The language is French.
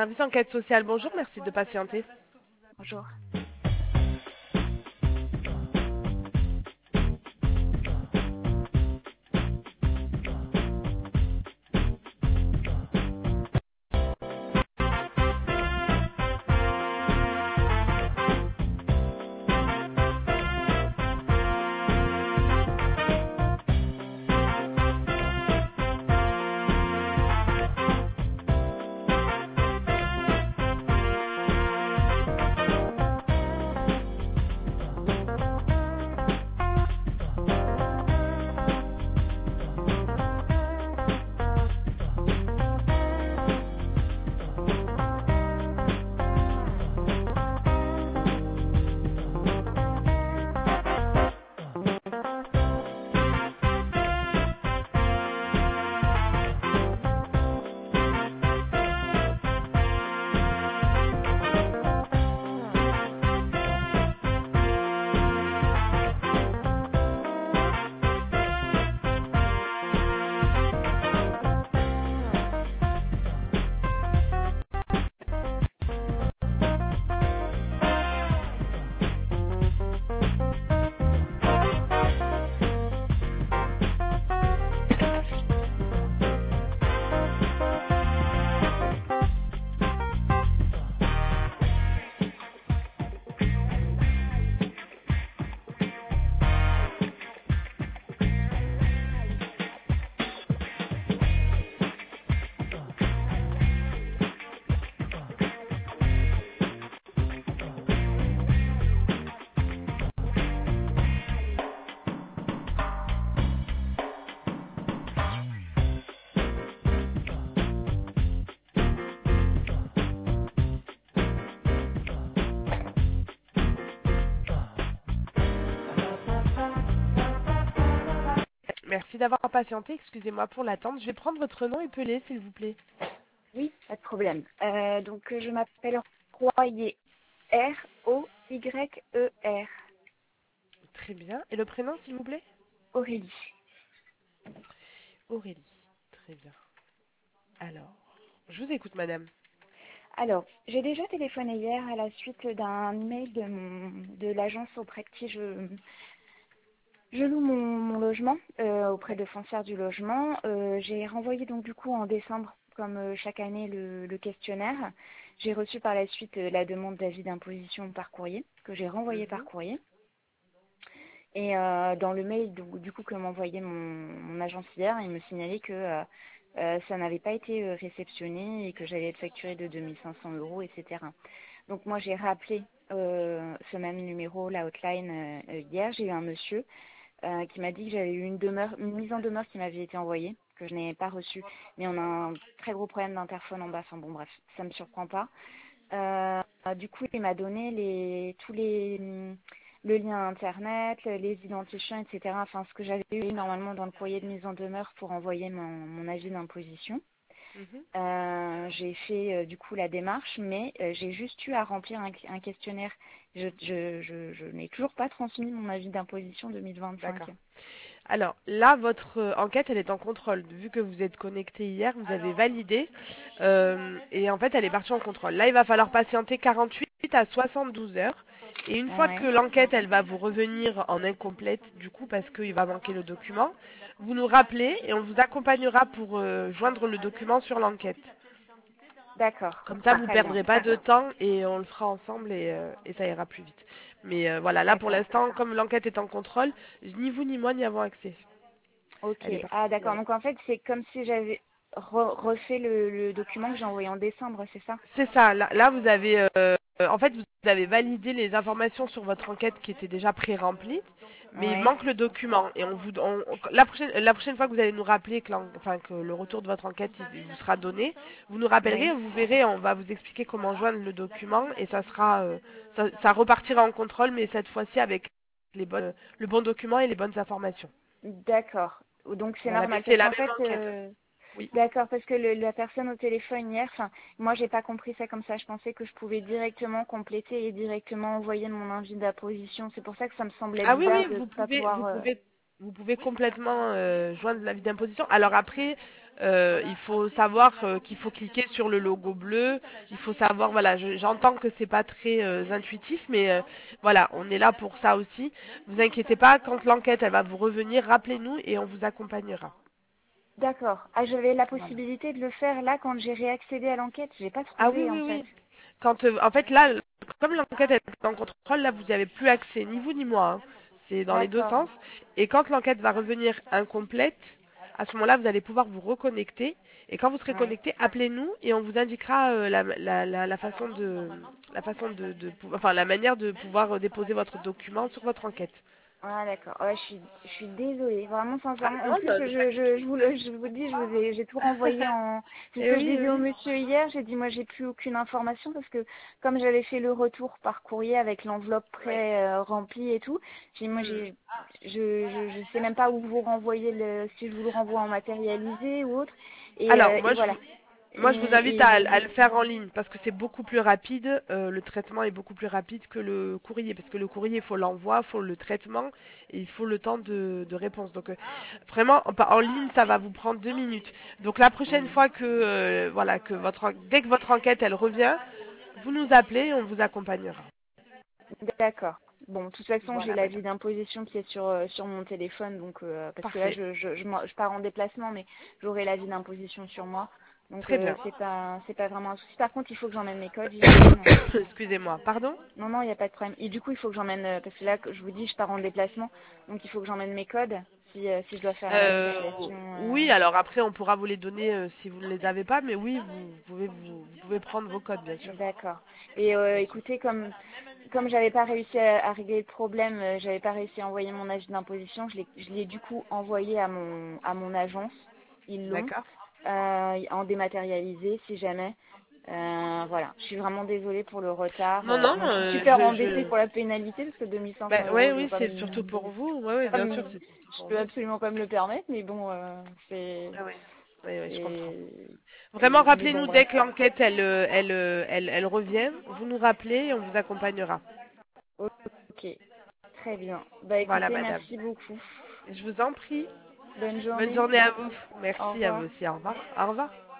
Service enquête sociale, bonjour, merci de patienter. Bonjour. Merci d'avoir patienté, excusez-moi pour l'attente. Je vais prendre votre nom épelé, s'il vous plaît. Oui, pas de problème. Je m'appelle Royer. R-O-Y-E-R. Très bien. Et le prénom, s'il vous plaît? Aurélie. Aurélie. Très bien. Alors, je vous écoute, madame. Alors, j'ai déjà téléphoné hier à la suite d'un email de l'agence auprès de qui je loue mon logement, auprès de Foncière du logement. J'ai renvoyé donc du coup en décembre, comme chaque année, le questionnaire. J'ai reçu par la suite la demande d'avis d'imposition par courrier, que j'ai renvoyé par Mhm. courrier. Et dans le mail du coup que m'envoyait mon agence hier, il me signalait que ça n'avait pas été réceptionné et que j'allais être facturée de 2500 euros, etc. Donc moi j'ai rappelé ce même numéro, la hotline, hier. J'ai eu un monsieur qui m'a dit que j'avais eu une mise en demeure qui m'avait été envoyée, que je n'ai pas reçue. Mais on a un très gros problème d'interphone en bas. Enfin bon bref, ça me surprend pas. Du coup, il m'a donné le lien internet, les identifiants, etc. Enfin, ce que j'avais eu normalement dans le courrier de mise en demeure pour envoyer mon avis d'imposition. Mhm. J'ai fait du coup la démarche, mais j'ai juste eu à remplir un questionnaire. Je n'ai toujours pas transmis mon avis d'imposition 2025. D'accord. Alors là, votre enquête, elle est en contrôle. Vu que vous êtes connecté hier, vous avez validé. Et en fait, elle est partie en contrôle. Là, il va falloir patienter 48 à 72 heures. Et une fois que Ouais, l'enquête, elle va vous revenir en incomplète, du coup, parce qu'il va manquer le document, vous nous rappelez et on vous accompagnera pour joindre le document sur l'enquête. d'accord, Comme ça, vous très bien, perdrez pas de temps et on le fera ensemble et ça ira plus vite. Mais voilà, là pour d'accord. l'instant, comme l'enquête est en contrôle, ni vous ni moi n'y avons accès. Ok. Elle est Ah, partie. d'accord. Donc en fait, c'est comme si j'avais refait le document que j'ai envoyé en décembre, c'est ça? C'est ça. Là, vous avez, en fait, vous avez validé les informations sur votre enquête qui étaient déjà pré-remplies, mais il Oui. manque le document. Et la prochaine fois que vous allez nous rappeler que le retour de votre enquête il vous sera donné, vous nous rappellerez, Oui. vous verrez, on va vous expliquer comment joindre le document et ça sera, ça repartira en contrôle, mais cette fois-ci avec le bon document et les bonnes informations. D'accord. Donc c'est Voilà, mais normal c'est parce la qu'en même fait, enquête. Oui. d'accord, parce que la personne au téléphone hier, enfin, moi j'ai pas compris ça comme ça. Je pensais que je pouvais directement compléter et directement envoyer mon avis d'apposition. C'est pour ça que ça me semblait Ah oui, bizarre oui, de vous pas pouvez, vous pouvoir. pouvez. Vous pouvez complètement joindre l'avis d'imposition. Alors après, il faut savoir qu'il faut cliquer sur le logo bleu. Il faut savoir, voilà, j'entends que c'est pas très intuitif, mais voilà, on est là pour ça aussi. Vous inquiétez pas, quand l'enquête elle va vous revenir, rappelez-nous et on vous accompagnera. D'accord. Ah, j'avais la Voilà. possibilité de le faire là quand j'ai réaccédé à l'enquête. J'ai pas Ah oui, trouvé en oui, fait. oui. Quand, en fait, là, comme l'enquête est en contrôle, là, vous n'y avez plus accès, ni vous ni moi, hein. C'est dans les deux D'accord. sens. Et quand l'enquête va revenir incomplète, à ce moment-là, vous allez pouvoir vous reconnecter. Et quand vous serez Ouais. connecté, appelez-nous et on vous indiquera enfin, la manière de pouvoir déposer votre document sur votre enquête. Ah d'accord. Ouais, je suis désolée, vraiment Ah sincèrement. En non, plus, non, ne vous je vous je vous dis, j'ai tout renvoyé en. C'est ce Eh que je oui, eh disais au oui. monsieur hier. J'ai dit, moi, j'ai plus aucune information parce que comme j'avais fait le retour par courrier avec l'enveloppe Ouais. remplie et tout, j'ai dit, moi, Hmm. je sais même pas où vous renvoyer si je vous le renvoie en matérialisé ou autre. Alors, Et voilà. moi, je vous invite Et à le faire en ligne parce que c'est beaucoup plus rapide. Le traitement est beaucoup plus rapide que le courrier parce que le courrier, il faut l'envoi, il faut le traitement et il faut le temps de réponse. Donc, vraiment, en ligne, ça va vous prendre 2 minutes. Donc, la prochaine hmm. fois que, voilà, dès que votre enquête, elle revient, vous nous appelez et on vous accompagnera. D'accord. Bon, de toute façon, j'ai Voilà, l'avis madame. d'imposition qui est sur mon téléphone, donc parce que là, Parfait. je pars en déplacement, mais j'aurai l'avis d'imposition sur moi. Donc Très bien. c'est pas vraiment un souci. Par contre, il faut que j'emmène mes codes, j'imagine. Excusez-moi. Pardon? Non, non, il n'y a pas de problème. Et du coup, il faut que j'emmène parce que là, je vous dis, je pars en déplacement, donc il faut que j'emmène mes codes si je dois faire la matérialisation. Oui, alors après, on pourra vous les donner si vous ne les avez pas, mais oui, vous pouvez prendre vos codes, bien sûr. D'accord. Et Bien sûr. écoutez, comme j'avais pas réussi à régler le problème, j'avais pas réussi à envoyer mon avis d'imposition, je l'ai du coup envoyé à mon agence. Ils l'ont D'accord. en dématérialisé si jamais. Voilà. Je suis vraiment désolée pour le retard. Non, non, Moi, je suis super embêtée je... pour la pénalité parce que 2500 Bah, euros, ouais, je oui, peux pas c'est surtout pour vous. Ouais, ouais, pas bien sûr, me- c'est surtout je pour peux vous. absolument pas me le permettre, mais bon, c'est, Ah oui, oui, oui, je comprends. c'est, Vraiment, mais bon, rappelez-nous dès bref. que l'enquête, elle revient. Vous nous rappelez et on vous accompagnera. Ok, très bien. Bah Voilà, écoutez, madame. merci beaucoup. Je vous en prie. Bonne Bonne journée. journée à vous. Au Merci à revoir. vous aussi. Au revoir. Au revoir.